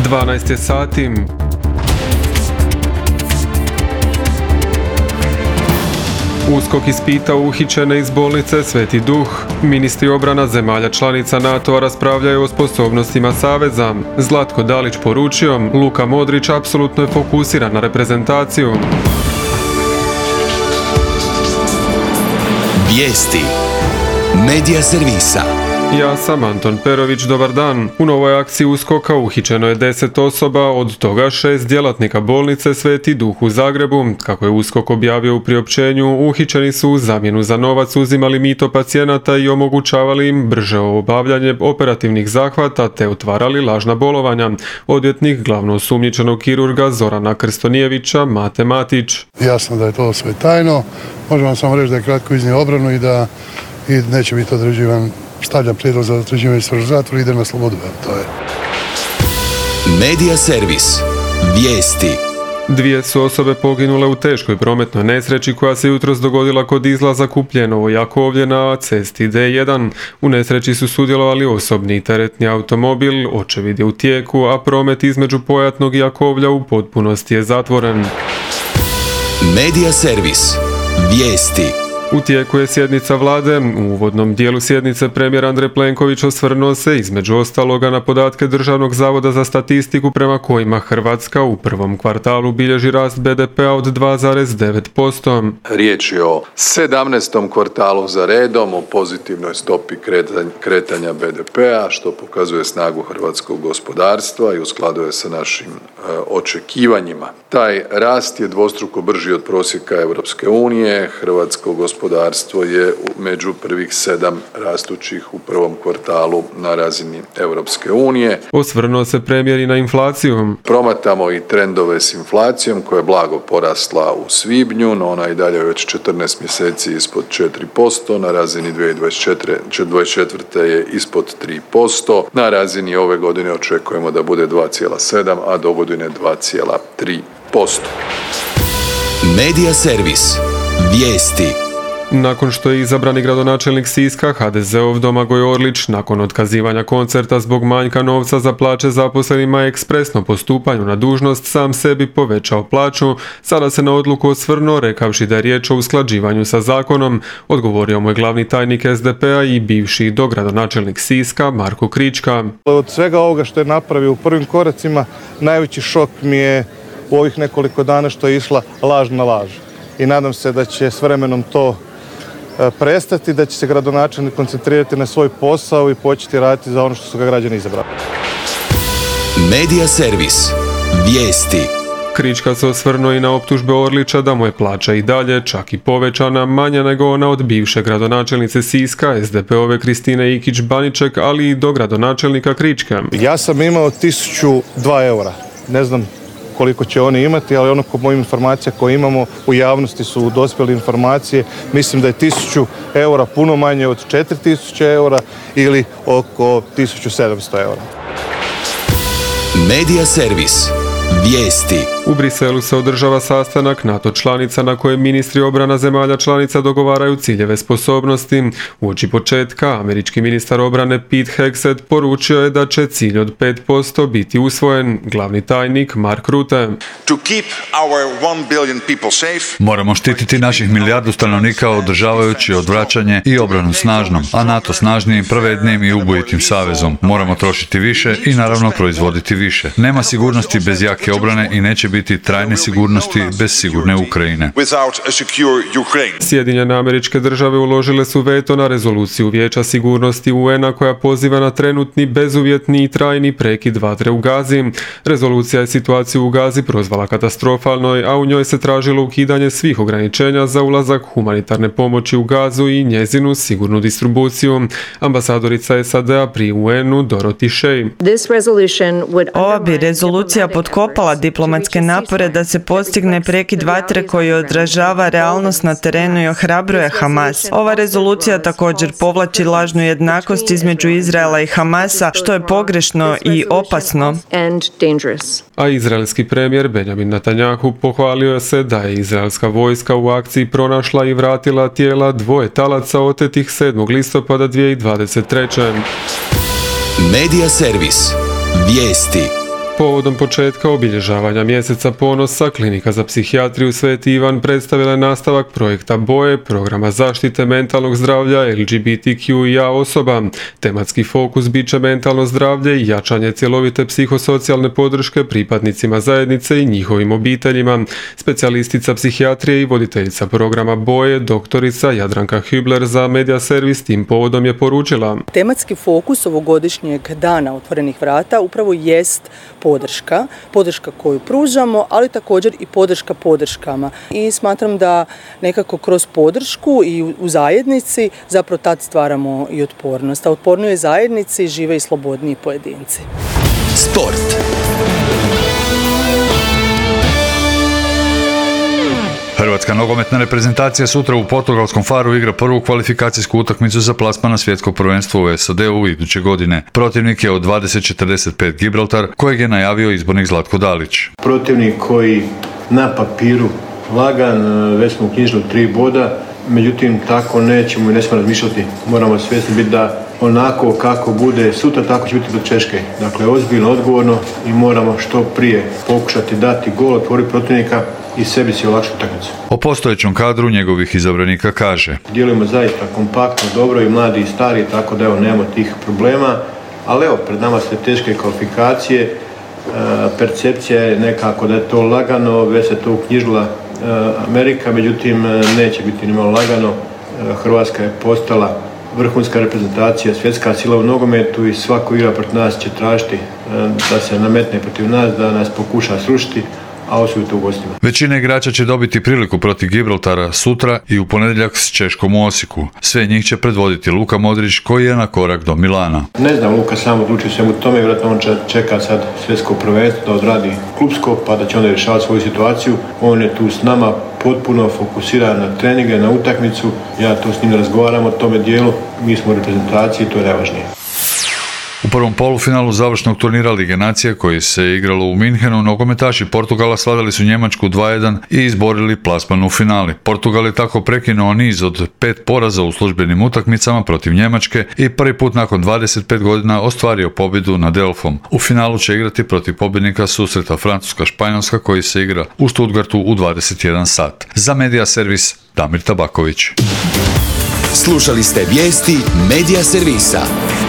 12 je sati. USKOK ispitao uhićene iz bolnice Sveti Duh. Ministri obrana zemalja članica NATO-a raspravljaju o sposobnostima saveza. Zlatko Dalić poručio, Luka Modrić apsolutno je fokusiran na reprezentaciju. Vijesti Medija servisa. Ja sam Anton Perović, dobar dan. U novoj akciji USKOK-a uhićeno je 10 osoba, od toga 6 djelatnika bolnice Sveti Duh u Zagrebu. Kako je USKOK objavio u priopćenju, uhićeni su u zamjenu za novac uzimali mito pacijenata i omogućavali im brže obavljanje operativnih zahvata te otvarali lažna bolovanja. Odvjetnik glavno osumnjičenog kirurga Zorana Krstonijevića, Mate Matić. Jasno da je to sve tajno. Možemo samo reći da je kratko iznio obranu i da neće biti određivan, stavlja prijedlog za određivanje svrhu zatvora i ide na slobodu. To je. Medija servis. Vijesti. 2 su osobe poginule u teškoj prometnoj nesreći koja se jutros dogodila kod izlaza Kupljenovo Jakovlje na cesti D1. U nesreći su sudjelovali osobni i teretni automobil, očevid je u tijeku, a promet između Pojatnog i Jakovlja u potpunosti je zatvoren. Medija servis. Vijesti. U tijeku je sjednica vlade. U uvodnom dijelu sjednice premijer Andrej Plenković osvrnuo se između ostaloga na podatke Državnog zavoda za statistiku prema kojima Hrvatska u prvom kvartalu bilježi rast BDP-a od 2,9%. Riječ je o 17. kvartalu za redom, o pozitivnoj stopi kretanja BDP-a, što pokazuje snagu hrvatskog gospodarstva i u skladu je sa našim očekivanjima. Taj rast je dvostruko brži od prosjeka Europske unije. Hrvatsko gospodarstvo je među prvih 7 rastućih u prvom kvartalu na razini Europske unije. Osvrnuo se premijer i na inflaciju. Promatamo i trendove s inflacijom koja je blago porasla u svibnju, no ona i dalje već 14 mjeseci ispod 4%, na razini 2024. je ispod 3%, na razini ove godine očekujemo da bude 2,7, a do godine 2,3%. Medija servis. Vijesti. Nakon što je izabrani gradonačelnik Siska, HDZ-ov Domagoj Orlić, nakon otkazivanja koncerta zbog manjka novca za plaće zaposlenima ekspresno po stupanju na dužnost sam sebi povećao plaću, sada se na odluku osvrnuo rekavši da je riječ o usklađivanju sa zakonom. Odgovorio mu je glavni tajnik SDP-a i bivši dogradonačelnik Siska Marko Krička. Od svega ovoga što je napravio u prvim koracima, najveći šok mi je u ovih nekoliko dana što je išla laž na laž. I nadam se da će s vremenom to prestati, da će se gradonačelnik koncentrirati na svoj posao i početi raditi za ono što su ga građani izabrali. Medija servis. Vijesti. Krička se osvrnuo i na optužbe Orlića da mu je plaća i dalje, čak i povećana, manja nego ona od bivše gradonačelnice Siska, SDP-ove Kristine Ikić-Baniček, ali i do gradonačelnika Kričke. Ja sam imao 1002 eura. Ne znam koliko će oni imati, ali ono po mojim informacija koje imamo u javnosti su dospjele informacije. Mislim da je 1000 eura puno manje od 4000 eura ili oko 1700 eura. Medija servis. Vijesti. U Briselu se održava sastanak NATO članica na kojem ministri obrana zemalja članica dogovaraju ciljeve sposobnosti. Uoči početka, američki ministar obrane Pete Hegseth poručio je da će cilj od 5% biti usvojen. Glavni tajnik Mark Rutte. Moramo štititi naših milijardu stanovnika održavajući odvraćanje i obranu snažnom, a NATO snažnijim, pravednijim i ubojitim savezom. Moramo trošiti više i naravno proizvoditi više. Nema sigurnosti bez jake obrane i neće biti trajne sigurnosti bez sigurne Ukrajine. Sjedinjene Američke Države uložile su veto na rezoluciju Vijeća sigurnosti UN-a koja poziva na trenutni, bezuvjetni i trajni prekid vatre u Gazi. Rezolucija je situaciju u Gazi prozvala katastrofalnoj, a u njoj se tražilo ukidanje svih ograničenja za ulazak humanitarne pomoći u Gazu i njezinu sigurnu distribuciju. Ambasadorica SAD-a pri UN-u Dorothy Shea. Ova bi rezolucija potkopala diplomatske napore da se postigne prekid vatre koji odražava realnost na terenu i ohrabruje Hamas. Ova rezolucija također povlači lažnu jednakost između Izraela i Hamasa, što je pogrešno i opasno. A izraelski premijer Benjamin Netanjahu pohvalio se da je izraelska vojska u akciji pronašla i vratila tijela 2 talaca otetih 7. listopada 2023. Medija servis. Vijesti. Povodom početka obilježavanja mjeseca ponosa, Klinika za psihijatriju Sveti Ivan predstavila je nastavak projekta BOJE, programa zaštite mentalnog zdravlja LGBTQIA osoba. Tematski fokus bit će mentalno zdravlje i jačanje cjelovite psihosocijalne podrške pripadnicima zajednice i njihovim obiteljima. Specijalistica psihijatrije i voditeljica programa BOJE, doktorica Jadranka Hübler za Media Servis tim povodom je poručila: Tematski fokus ovogodišnjeg dana otvorenih vrata upravo jest podrška koju pružamo, ali također i podrška podrškama. I smatram da nekako kroz podršku i u zajednici zapravo tad stvaramo i otpornost. A otpornijoj zajednici žive i slobodniji pojedinci. Sport. Hrvatska nogometna reprezentacija sutra u portugalskom Faru igra prvu kvalifikacijsku utakmicu za plasman na svjetsko prvenstvo u SAD-u iduće godine. Protivnik je od 2045 Gibraltar, kojeg je najavio izbornik Zlatko Dalić. Protivnik koji na papiru lagan, već smo uknjižili 3 boda, međutim tako nećemo i ne smijemo razmišljati. Moramo svjesni biti da onako kako bude sutra, tako će biti do Češke. Dakle, ozbiljno, odgovorno i moramo što prije pokušati dati gol, otvoriti protivnika i sebi si olakšati utakmicu. O postojećem kadru njegovih izabranika kaže: Djelujemo zaista kompaktno, dobro i mladi i stari, tako da evo nemamo tih problema, ali evo pred nama su teške kvalifikacije, percepcija je nekako da je to lagano, već se to uknjižila Amerika, međutim neće biti nimalo lagano. Hrvatska je postala vrhunska reprezentacija, svjetska sila u nogometu i svako igra protiv nas će tražiti da se nametne protiv nas, da nas pokuša srušiti, a osobito u gostima. Većina igrača će dobiti priliku protiv Gibraltara sutra i u ponedjeljak s Češkom u Osijeku. Sve njih će predvoditi Luka Modrić, koji je na korak do Milana. Ne znam, Luka sam odlučio svemu tome, vjerojatno on čeka sad svjetsko prvenstvo da odradi klubsko, pa da će onda rješavati svoju situaciju. On je tu s nama potpuno fokusiran na treninge, na utakmicu. Ja tu s njim razgovaram o tome dijelu, mi smo u reprezentaciji, to je najvažnije. U prvom polufinalu završnog turnira Lige nacija koji se igralo u Minhenu, nogometaši Portugala slavili su Njemačku 2:1 i izborili plasman u finali. Portugal je tako prekinuo niz od 5 poraza u službenim utakmicama protiv Njemačke i prvi put nakon 25 godina ostvario pobjedu nad Elfom. U finalu će igrati protiv pobjednika susreta Francuska-Španjolska koji se igra u Stuttgartu u 21 sat. Za Media Servis, Damir Tabaković. Slušali ste vijesti Media Servisa.